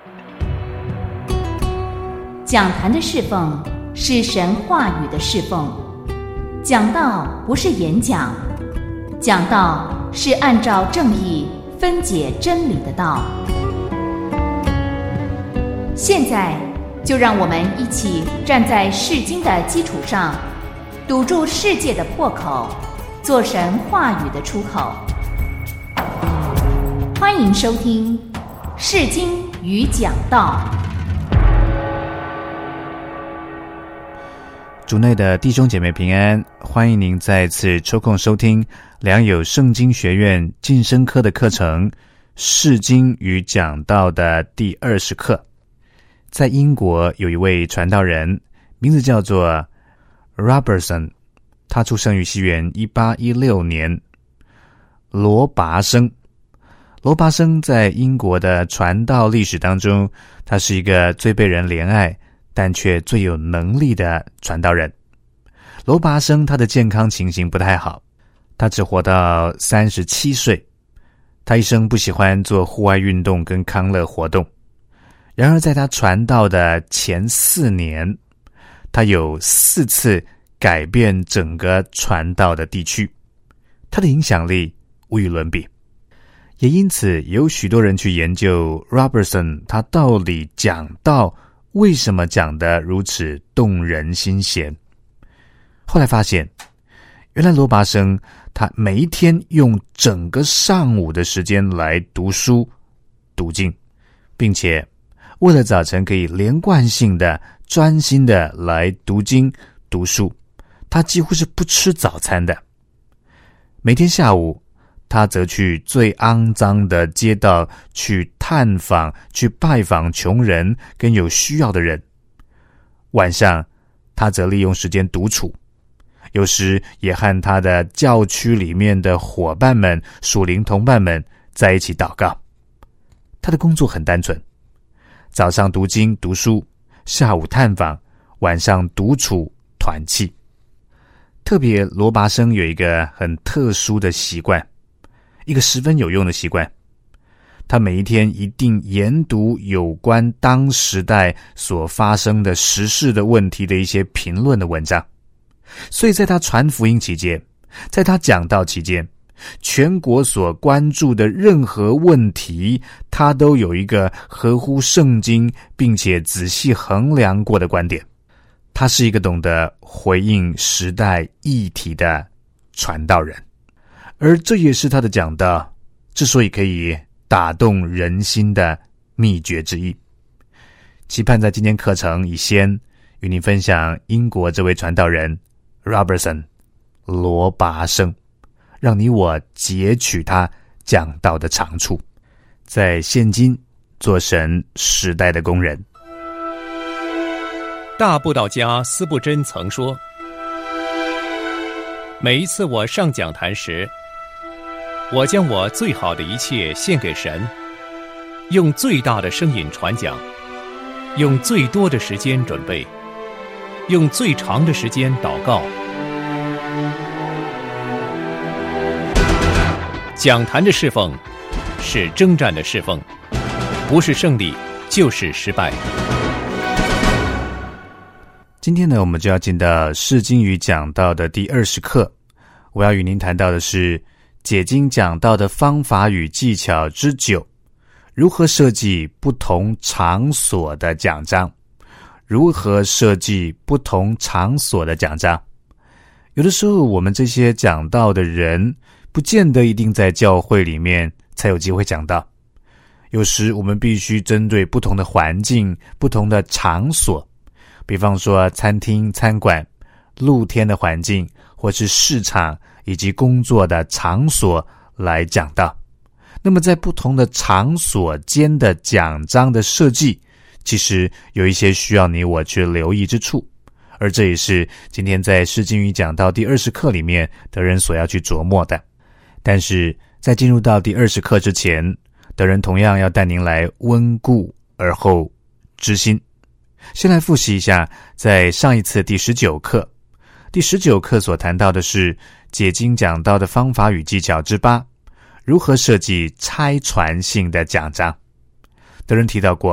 讲坛的侍奉是神话语的侍奉，讲道不是演讲，讲道是按照正义分解真理的道。现在就让我们一起站在释经的基础上，堵住世界的破口，做神话语的出口。欢迎收听释经与讲道。 主内的弟兄姐妹平安，欢迎您再次抽空收听良友圣经学院晋升科的课程释经与讲道的第20课。在英国有一位传道人，名字叫做 Robertson， 他出生于西元1816年。罗拔生在英国的传道历史当中，他是一个最被人怜爱但却最有能力的传道人。罗拔生他的健康情形不太好，他只活到37岁。他一生不喜欢做户外运动跟康乐活动。然而在他传道的前4年，他有4次改变整个传道的地区，他的影响力无与伦比。也因此有许多人去研究 Robertson 他到底讲道为什么讲得如此动人心弦。后来发现，原来罗拔生他每一天用整个上午的时间来读书读经，并且为了早晨可以连贯性的专心的来读经读书，他几乎是不吃早餐的。每天下午他则去最肮脏的街道去探访，去拜访穷人跟有需要的人。晚上他则利用时间独处，有时也和他的教区里面的伙伴们、属灵同伴们在一起祷告。他的工作很单纯，早上读经读书，下午探访，晚上独处团契。特别罗拔生有一个很特殊的习惯，一个十分有用的习惯，他每一天一定研读有关当时代所发生的时事的问题的一些评论的文章。所以在他传福音期间，在他讲道期间，全国所关注的任何问题，他都有一个合乎圣经并且仔细衡量过的观点。他是一个懂得回应时代议题的传道人，而这也是他的讲道之所以可以打动人心的秘诀之一。期盼在今天课程以先与您分享英国这位传道人 Robertson 罗拔生，让你我截取他讲道的长处，在现今做神时代的工人。 大布道家司布真曾说，每一次我上讲坛时，我将我最好的一切献给神，用最大的声音传讲，用最多的时间准备，用最长的时间祷告。讲坛的侍奉是征战的侍奉，不是胜利就是失败。 今天呢，我们就要进到释经与讲道的第20课。我要与您谈到的是解经讲道的方法与技巧之9，如何设计不同场所的讲章。如何设计不同场所的讲章。有的时候我们这些讲道的人不见得一定在教会里面才有机会讲道，有时我们必须针对不同的环境、不同的场所，比方说餐厅、餐馆、露天的环境，或是市场以及工作的场所来讲道。那么在不同的场所间的讲章的设计，其实有一些需要你我去留意之处，而这也是今天在释经与讲道第20课里面德仁所要去琢磨的。但是在进入到第20课之前，德仁同样要带您来温故而后知新。先来复习一下在上一次第19课，第19课所谈到的是解经讲道的方法与技巧之8，如何设计拆传性的讲章。德仁提到过，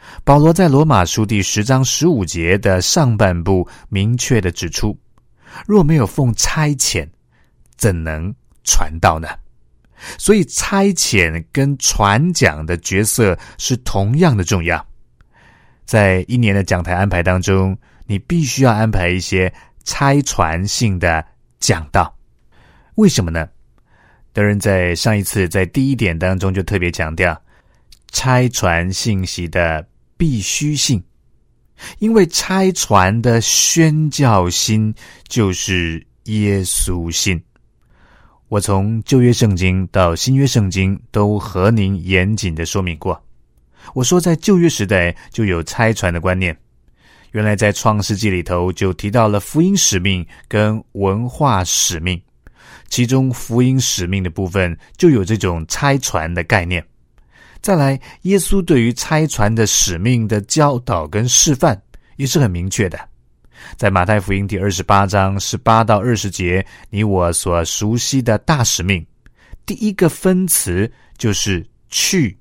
保罗在罗马书第10章15节的上半部明确地指出，若没有奉差遣，怎能传道呢？所以差遣跟传讲的角色是同样的重要。在一年的讲台安排当中，你必须要安排一些差传性的讲道。为什么呢？当然在上一次在第一点当中就特别强调差传信息的必须性，因为差传的宣教心就是耶稣心。我从旧约圣经到新约圣经都和您严谨的说明过。我说在旧约时代就有差传的观念，原来在创世纪里头就提到了福音使命跟文化使命，其中福音使命的部分就有这种差传的概念。再来，耶稣对于差传的使命的教导跟示范也是很明确的。在马太福音第28章18到20节，你我所熟悉的大使命，第一个分词就是去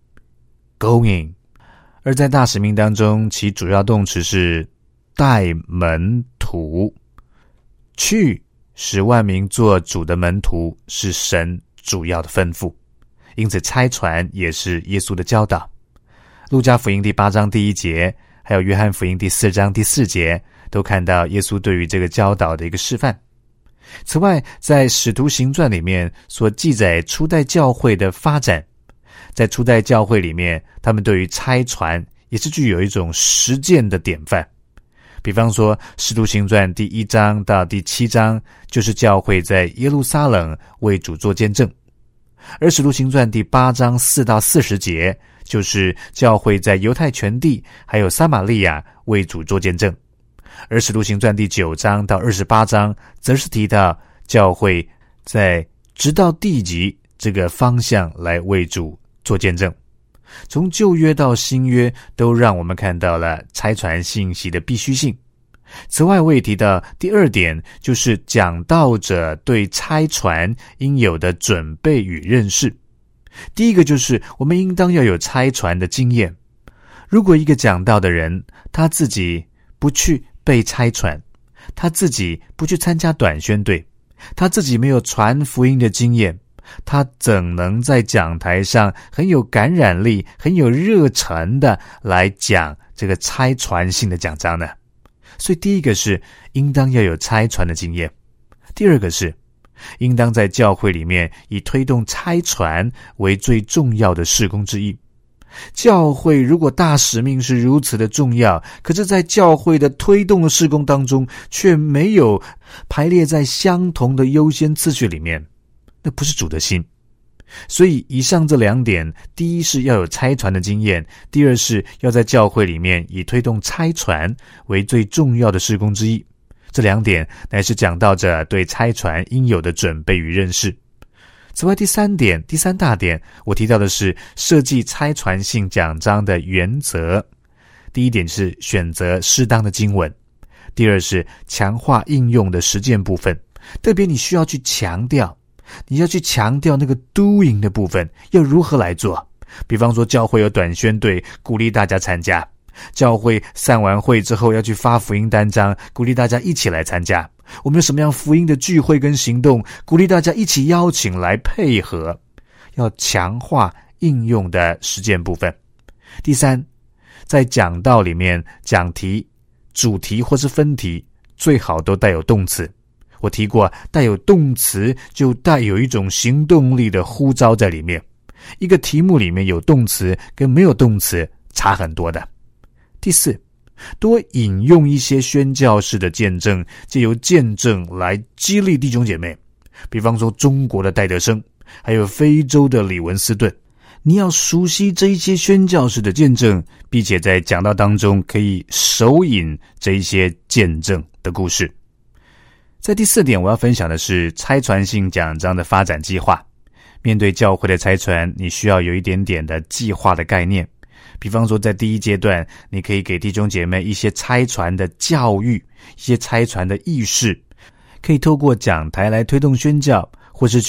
going， 而在大使命当中，其主要动词是带门徒。去使万民做主的门徒是神主要的吩咐，因此差传也是耶稣的教导。路加福音第8章第1节，还有约翰福音第4章第4节，都看到耶稣对于这个教导的一个示范。此外，在使徒行传里面所记载初代教会的发展，在初代教会里面，他们对于差传也是具有一种实践的典范。比方说使徒行传第1章到第7章，就是教会在耶路撒冷为主做见证，而使徒行传第8章4到40节，就是教会在犹太全地还有撒玛利亚为主做见证，而使徒行传第9章到28章，则是提到教会在直到地极这个方向来为主做见证。从旧约到新约，都让我们看到了差传信息的必须性。此外，我也提到第2点，就是讲道者对差传应有的准备与认识。第一个就是我们应当要有差传的经验。如果一个讲道的人，他自己不去被差传，他自己不去参加短宣队，他自己没有传福音的经验，他怎能在讲台上很有感染力、很有热忱的来讲这个差传性的讲章呢？所以第一个是应当要有差传的经验，第二个是应当在教会里面以推动差传为最重要的事工之一。教会如果大使命是如此的重要，可是在教会的推动的事工当中却没有排列在相同的优先次序里面，那不是主的心。所以以上这2点，第一是要有差传的经验，第二是要在教会里面以推动差传为最重要的事工之一。这2点乃是讲道者对差传应有的准备与认识。此外，第3点，第3大点，我提到的是设计差传性讲章的原则。第一点是选择适当的经文，第二是强化应用的实践部分，特别你需要去强调那个 doing 的部分要如何来做。比方说教会有短宣队，鼓励大家参加；教会散完会之后要去发福音单张，鼓励大家一起来参加。我们有什么样福音的聚会跟行动，鼓励大家一起邀请来配合，要强化应用的实践部分。第3，在讲道里面，讲题、主题或是分题最好都带有动词。我提过，带有动词就带有一种行动力的呼召在里面。一个题目里面有动词跟没有动词差很多的。第4，多引用一些宣教士的见证，藉由见证来激励弟兄姐妹。比方说中国的戴德生，还有非洲的李文斯顿，你要熟悉这一些宣教士的见证，并且在讲道当中可以手引这一些见证的故事。在第4点，我要分享的是差传性讲章的发展计划。面对教会的差传，你需要有一点点的计划的概念。比方说在第1阶段，你可以给弟兄姐妹一些差传的教育，一些差传的意识，可以透过讲台来推动宣教，或是去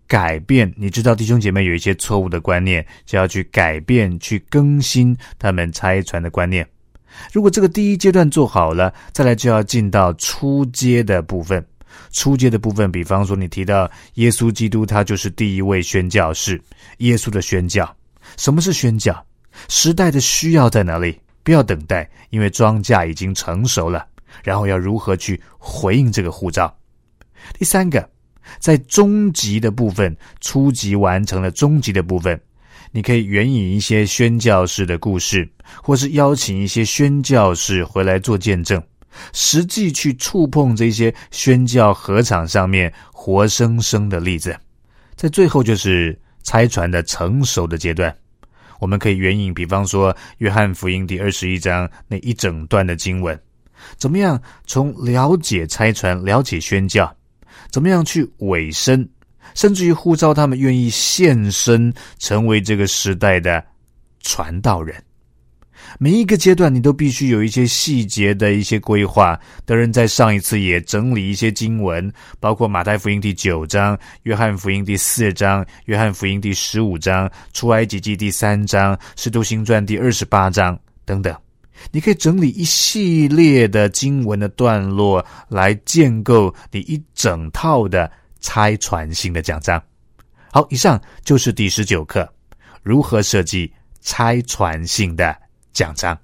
改变，你知道弟兄姐妹有一些错误的观念，就要去改变，去更新他们差传的观念。如果这个第一阶段做好了，再来就要进到初阶的部分。初阶的部分，比方说你提到耶稣基督，他就是第一位宣教士，耶稣的宣教。什么是宣教？时代的需要在哪里？不要等待，因为庄稼已经成熟了，然后要如何去回应这个呼召。第三个，在终极的部分，初级完成了终极的部分，你可以援引一些宣教士的故事，或是邀请一些宣教士回来做见证，实际去触碰这些宣教禾场上面活生生的例子。在最后就是差传的成熟的阶段，我们可以援引比方说约翰福音第21章那一整段的经文，怎么样从了解差传，了解宣教，怎么样去委身，甚至于呼召他们愿意献身成为这个时代的传道人。每一个阶段你都必须有一些细节的一些规划。德仁在上一次也整理一些经文，包括马太福音第9章、约翰福音第4章、约翰福音第15章、出埃及记第3章、使徒行传第28章等等。你可以整理一系列的经文的段落来建构你一整套的差传性的讲章。好，以上就是第19课，如何设计差传性的讲章。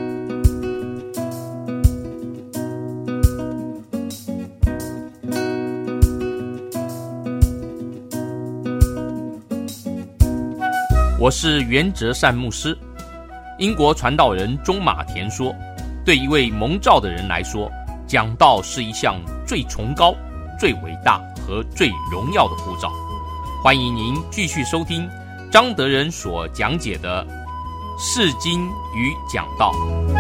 我是袁哲善牧师。英国传道人钟马田说，对一位蒙召的人来说，讲道是一项最崇高、最伟大和最荣耀的呼召。欢迎您继续收听张德仁所讲解的释经与讲道。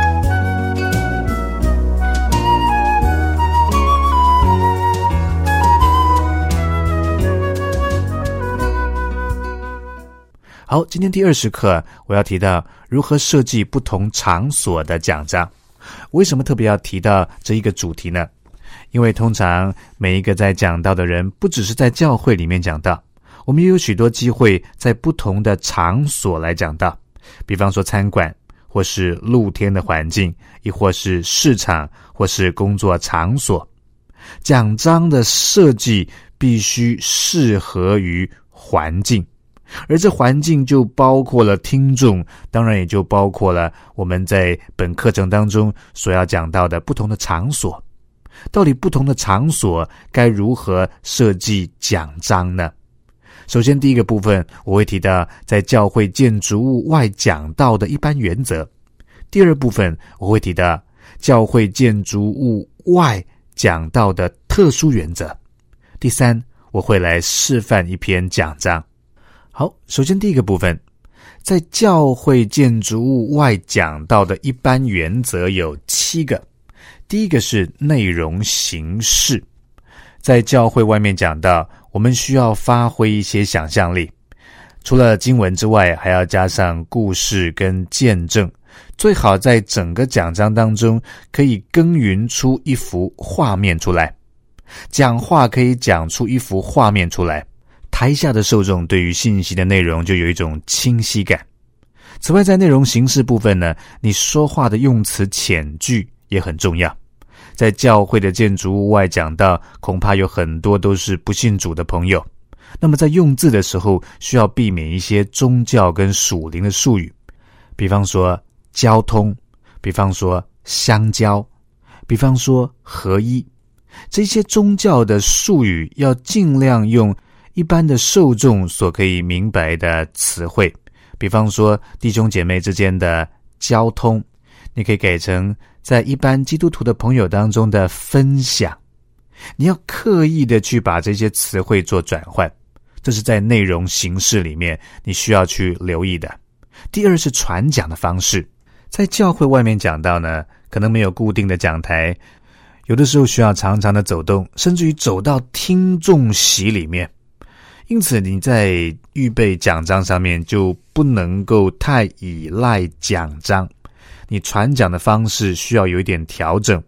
好，今天第20课我要提到如何设计不同场所的讲章。为什么特别要提到这一个主题呢？因为通常每一个在讲道的人，不只是在教会里面讲道，我们也有许多机会在不同的场所来讲道，比方说餐馆，或是露天的环境，亦或是市场，或是工作场所。讲章的设计必须适合于环境，而这环境就包括了听众，当然也就包括了我们在本课程当中所要讲到的不同的场所。到底不同的场所该如何设计讲章呢？首先第一个部分我会提到在教会建筑物外讲道的一般原则。第二部分我会提到教会建筑物外讲道的特殊原则。第三，我会来示范一篇讲章。好，首先第一个部分，在教会建筑物外讲道的一般原则有7个。第一个是内容形式。在教会外面讲道，我们需要发挥一些想象力，除了经文之外，还要加上故事跟见证，最好在整个讲章当中可以耕耘出一幅画面出来。讲话可以讲出一幅画面出来，台下的受众对于信息的内容就有一种清晰感。此外，在内容形式部分呢，你说话的用词遣句也很重要。在教会的建筑物外讲道，恐怕有很多都是不信主的朋友，那么在用字的时候需要避免一些宗教跟属灵的术语，比方说交通，比方说相交，比方说合一。这些宗教的术语要尽量用一般的受众所可以明白的词汇，比方说弟兄姐妹之间的交通，你可以改成在一般基督徒的朋友当中的分享。你要刻意的去把这些词汇做转换，这是在内容形式里面你需要去留意的。第二是传讲的方式。在教会外面讲道呢，可能没有固定的讲台，有的时候需要常常的走动，甚至于走到听众席里面。因此你在预备讲章上面就不能够太依赖讲章，你传讲的方式需要有一点调整。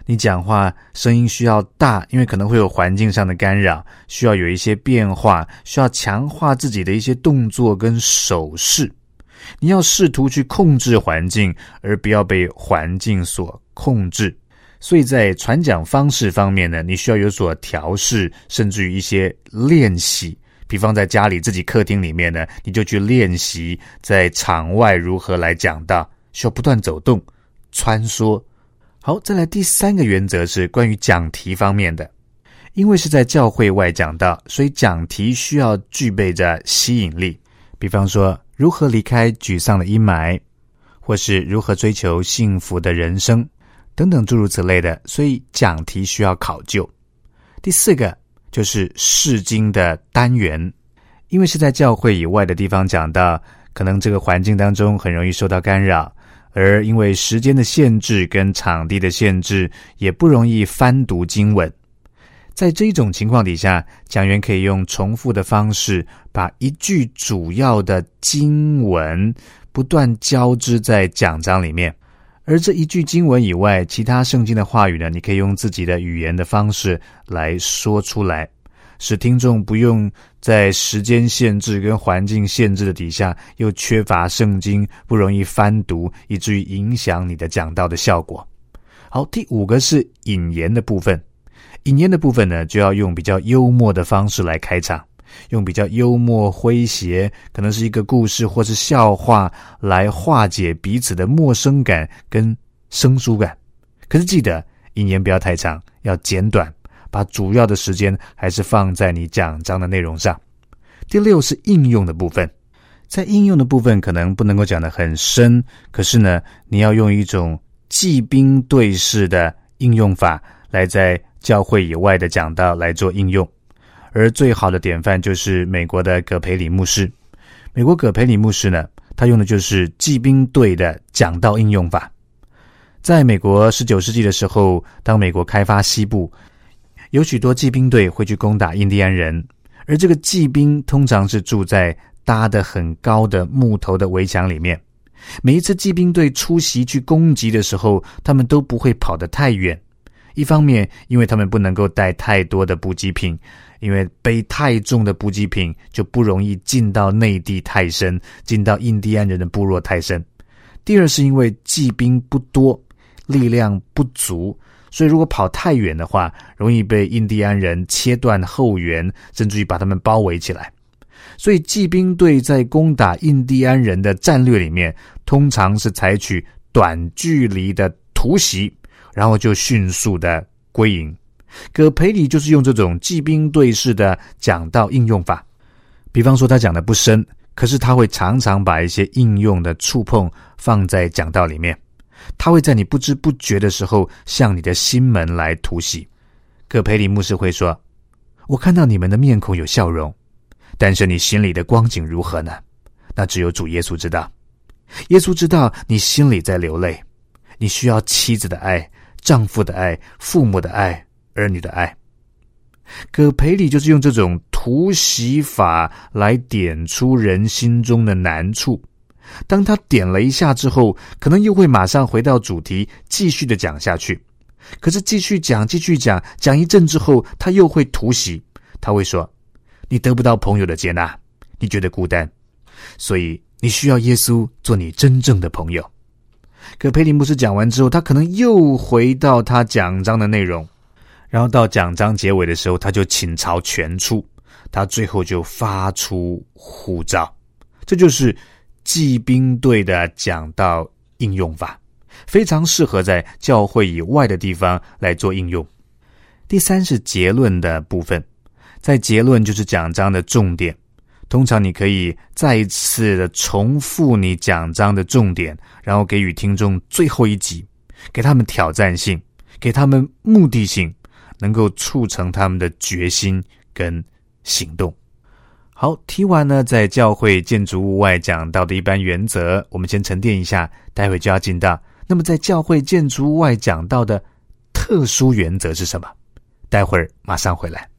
你讲话声音需要大，因为可能会有环境上的干扰，需要有一些变化，需要强化自己的一些动作跟手势。你要试图去控制环境，而不要被环境所控制。所以在传讲方式方面呢，你需要有所调试，甚至于一些练习。比方在家里自己客厅里面呢，你就去练习在场外如何来讲道，需要不断走动穿梭。好，再来第3个原则是关于讲题方面的。因为是在教会外讲道，所以讲题需要具备着吸引力。比方说如何离开沮丧的阴霾，或是如何追求幸福的人生等等诸如此类的，所以讲题需要考究。第4个就是释经的单元。因为是在教会以外的地方讲道，可能这个环境当中很容易受到干扰，而因为时间的限制跟场地的限制，也不容易翻读经文。在这一种情况底下，讲员可以用重复的方式，把一句主要的经文不断交织在讲章里面。而这一句经文以外，其他圣经的话语呢，你可以用自己的语言的方式来说出来，使听众不用在时间限制跟环境限制的底下，又缺乏圣经，不容易翻读，以至于影响你的讲道的效果。好，第5个是引言的部分。引言的部分呢，就要用比较幽默的方式来开场，用比较幽默诙谐，可能是一个故事或是笑话，来化解彼此的陌生感跟生疏感。可是记得引言不要太长，要简短，把主要的时间还是放在你讲章的内容上。第6是应用的部分。在应用的部分可能不能够讲得很深，可是呢，你要用一种骑兵队式的应用法来在教会以外的讲道来做应用。而最好的典范就是美国的葛培理牧师。美国葛培理牧师呢，他用的就是骑兵队的讲道应用法。在美国19世纪的时候，当美国开发西部，有许多骑兵队会去攻打印第安人，而这个骑兵通常是住在搭得很高的木头的围墙里面。每一次骑兵队出席去攻击的时候，他们都不会跑得太远。一方面，因为他们不能够带太多的补给品，因为背太重的补给品就不容易进到内地太深，进到印第安人的部落太深。第二是因为骑兵不多，力量不足，所以如果跑太远的话，容易被印第安人切断后援，甚至于把他们包围起来。所以骑兵队在攻打印第安人的战略里面，通常是采取短距离的突袭，然后就迅速的归营。葛培理就是用这种骑兵队式的讲道应用法。比方说他讲的不深，可是他会常常把一些应用的触碰放在讲道里面，他会在你不知不觉的时候向你的心门来突袭。葛培理牧师会说，我看到你们的面孔有笑容，但是你心里的光景如何呢？那只有主耶稣知道。耶稣知道你心里在流泪，你需要妻子的爱，丈夫的爱，父母的爱，儿女的爱。葛培理就是用这种突袭法来点出人心中的难处。当他点了一下之后，可能又会马上回到主题，继续的讲下去。可是继续讲一阵之后，他又会突袭。他会说，你得不到朋友的接纳，你觉得孤单，所以你需要耶稣做你真正的朋友。葛培理牧师讲完之后，他可能又回到他讲章的内容，然后到讲章结尾的时候，他就倾巢全出，他最后就发出呼召。这就是骑兵队的讲道应用法，非常适合在教会以外的地方来做应用。第3是结论的部分。在结论就是讲章的重点，通常你可以再一次的重复你讲章的重点，然后给予听众最后一集，给他们挑战性，给他们目的性，能够促成他们的决心跟行动。好，提完呢在教会建筑物外讲到的一般原则，我们先沉淀一下，待会就要进到那么在教会建筑物外讲到的特殊原则是什么？待会儿马上回来。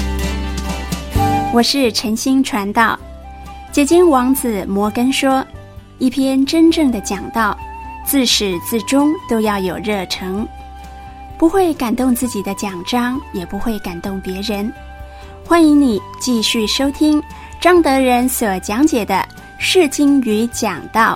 我是晨星传道。解经王子摩根说， 一篇真正的讲道，自始至终都要有热诚，不会感动自己的讲章，也不会感动别人。欢迎你继续收听张德仁所讲解的释经与讲道。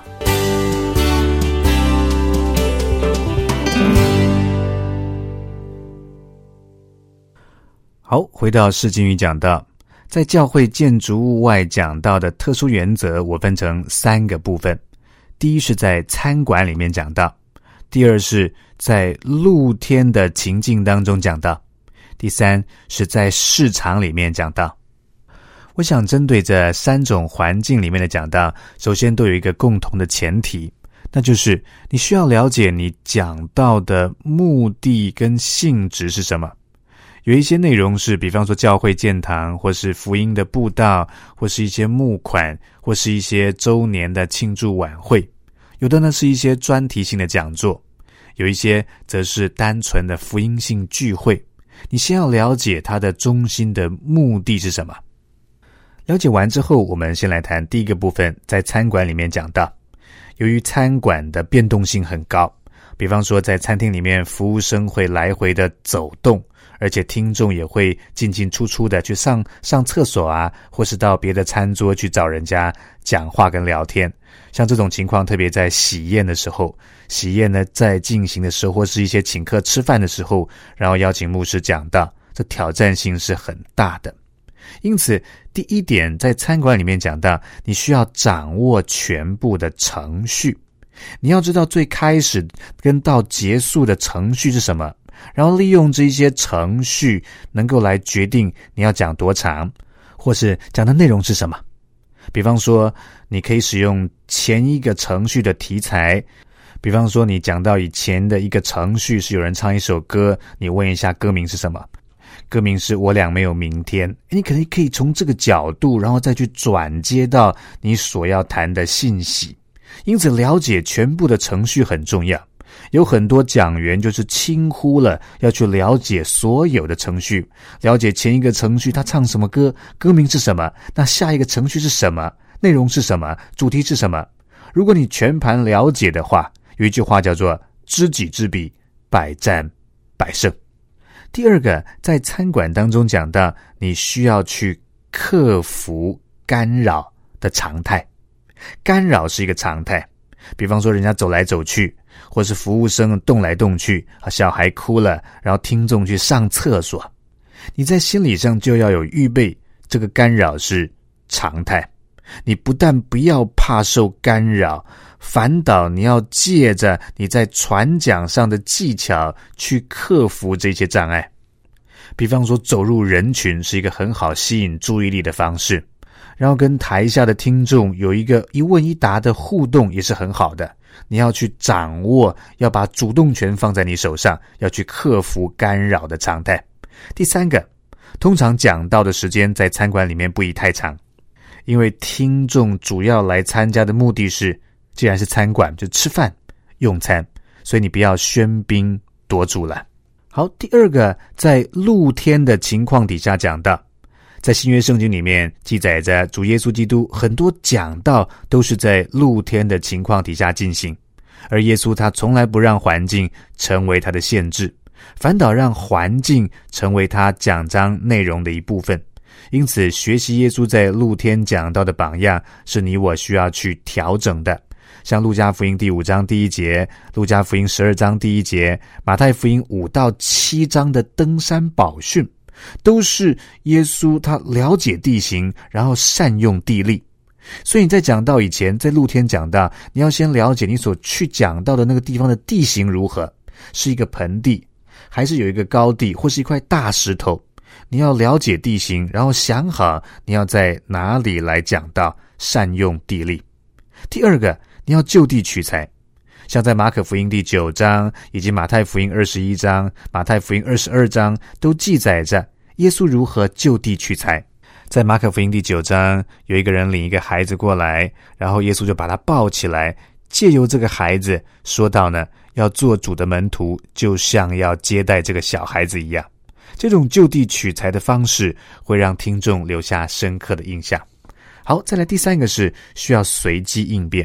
好，回到释经与讲道，在教会建筑物外讲道的特殊原则，我分成3个部分。第一是在餐馆里面讲道，第二是在露天的情境当中讲道，第三是在市场里面讲道。我想针对这3种环境里面的讲道，首先都有一个共同的前提，那就是你需要了解你讲道的目的跟性质是什么。有一些内容是比方说教会建堂，或是福音的布道，或是一些募款，或是一些周年的庆祝晚会。有的呢是一些专题性的讲座，有一些则是单纯的福音性聚会。你先要了解它的中心的目的是什么。了解完之后，我们先来谈第一个部分，在餐馆里面讲到。由于餐馆的变动性很高，比方说在餐厅里面，服务生会来回的走动，而且听众也会进进出出的去上厕所啊，或是到别的餐桌去找人家讲话跟聊天。像这种情况，特别在喜宴的时候，喜宴呢在进行的时候，或是一些请客吃饭的时候，然后邀请牧师讲道，这挑战性是很大的。因此第一点，在餐馆里面讲到，你需要掌握全部的程序。你要知道最开始跟到结束的程序是什么，然后利用这些程序能够来决定你要讲多长，或是讲的内容是什么。比方说你可以使用前一个程序的题材，比方说你讲到以前的一个程序是有人唱一首歌，你问一下歌名是什么，歌名是我俩没有明天，你可能可以从这个角度然后再去转接到你所要谈的信息。因此了解全部的程序很重要，有很多讲员就是轻忽了要去了解所有的程序，了解前一个程序他唱什么歌，歌名是什么，那下一个程序是什么，内容是什么，主题是什么。如果你全盘了解的话，有一句话叫做知己知彼，百战百胜。第二个，在餐馆当中讲到，你需要去克服干扰的常态。干扰是一个常态，比方说人家走来走去，或是服务生动来动去，小孩哭了，然后听众去上厕所，你在心理上就要有预备，这个干扰是常态。你不但不要怕受干扰，反倒你要借着你在传讲上的技巧去克服这些障碍。比方说走入人群是一个很好吸引注意力的方式，然后跟台下的听众有一个一问一答的互动也是很好的。你要去掌握，要把主动权放在你手上，要去克服干扰的常态。第三个，通常讲道的时间在餐馆里面不宜太长，因为听众主要来参加的目的是，既然是餐馆就吃饭用餐，所以你不要喧宾夺主了。好，第二个，在露天的情况底下讲道。在新约圣经里面记载着主耶稣基督很多讲道都是在露天的情况底下进行，而耶稣他从来不让环境成为他的限制，反倒让环境成为他讲章内容的一部分。因此学习耶稣在露天讲道的榜样是你我需要去调整的。像路加福音第5章第1节，路加福音12章第1节，马太福音5到7章的登山宝训，都是耶稣他了解地形，然后善用地利。所以你在讲道以前，在露天讲道，你要先了解你所去讲道的那个地方的地形如何，是一个盆地，还是有一个高地，或是一块大石头。你要了解地形，然后想好你要在哪里来讲道，善用地利。第二个，你要就地取材。像在马可福音第9章，以及马太福音21章、马太福音22章，都记载着耶稣如何就地取材。在马可福音第9章，有一个人领一个孩子过来，然后耶稣就把他抱起来，借由这个孩子说到呢，要做主的门徒，就像要接待这个小孩子一样。这种就地取材的方式会让听众留下深刻的印象。好，再来第三个是需要随机应变。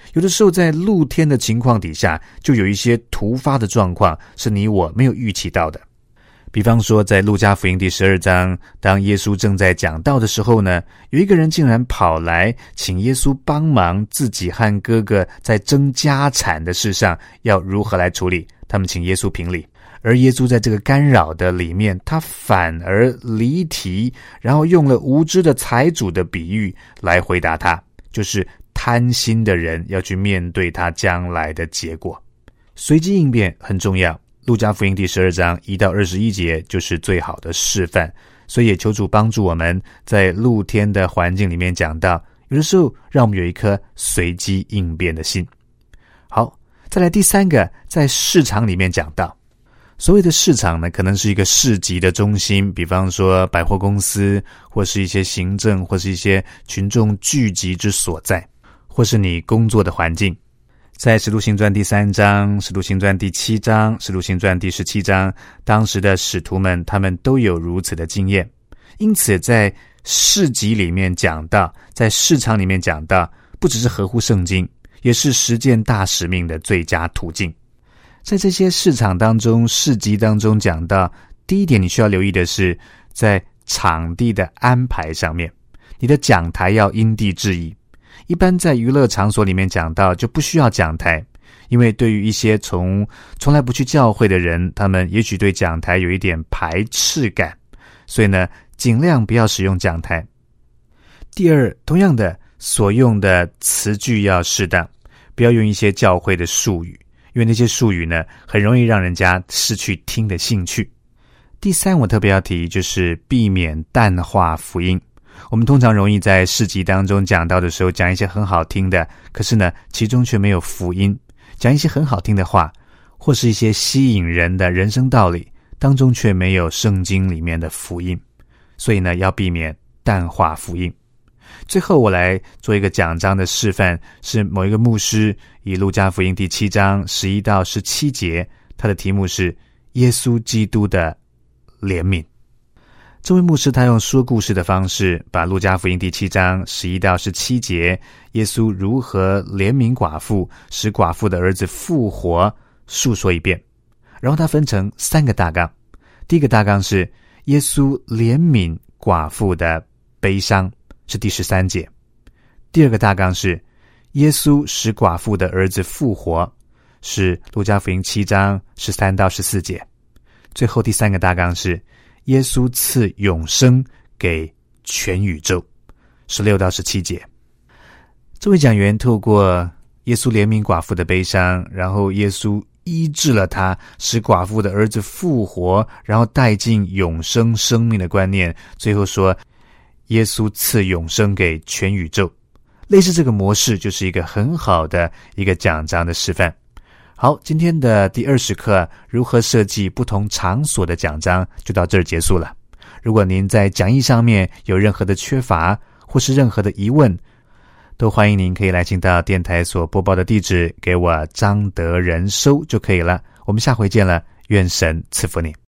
有的时候在露天的情况底下，就有一些突发的状况是你我没有预期到的。比方说在路加福音第12章，当耶稣正在讲道的时候呢，有一个人竟然跑来请耶稣帮忙自己和哥哥在争家产的事上要如何来处理，他们请耶稣评理。而耶稣在这个干扰的里面，他反而离题，然后用了无知的财主的比喻来回答他，就是贪心的人要去面对他将来的结果。随机应变很重要，路加福音第12章1到21节就是最好的示范，所以也求主帮助我们在露天的环境里面讲到，有的时候让我们有一颗随机应变的心。好，再来第3个，在市场里面讲到。所谓的市场呢，可能是一个市集的中心，比方说百货公司，或是一些行政，或是一些群众聚集之所在，或是你工作的环境。在使徒行传第3章、使徒行传第7章、使徒行传第17章，当时的使徒们他们都有如此的经验。因此在市集里面讲到，在市场里面讲到，不只是合乎圣经，也是实践大使命的最佳途径。在这些市场当中、市集当中讲到，第一点你需要留意的是，在场地的安排上面，你的讲台要因地制宜。一般在娱乐场所里面讲到就不需要讲台，因为对于一些从来不去教会的人，他们也许对讲台有一点排斥感，所以呢，尽量不要使用讲台。第二，同样的，所用的词句要适当，不要用一些教会的术语，因为那些术语呢，很容易让人家失去听的兴趣。第3，我特别要提，就是避免淡化福音。我们通常容易在市集当中讲到的时候，讲一些很好听的，可是呢，其中却没有福音；讲一些很好听的话，或是一些吸引人的人生道理，当中却没有圣经里面的福音。所以呢，要避免淡化福音。最后我来做一个讲章的示范，是某一个牧师以路加福音第7章11到17节，他的题目是耶稣基督的怜悯。这位牧师他用说故事的方式，把路加福音第7章11到17节耶稣如何怜悯寡妇，使寡妇的儿子复活述说一遍。然后他分成3个大纲。第一个大纲是耶稣怜悯寡妇的悲伤，是第13节。第二个大纲是耶稣使寡妇的儿子复活，是路加福音7章13到14节。最后第3个大纲是耶稣赐永生给全宇宙，16到17节。这位讲员透过耶稣怜悯寡妇的悲伤，然后耶稣医治了他，使寡妇的儿子复活，然后带进永生生命的观念，最后说耶稣赐永生给全宇宙。类似这个模式就是一个很好的一个讲章的示范。好，今天的第20课如何设计不同场所的讲章就到这儿结束了。如果您在讲义上面有任何的缺乏或是任何的疑问，都欢迎您可以来信到电台所播报的地址，给我张德仁收就可以了。我们下回见了，愿神赐福你。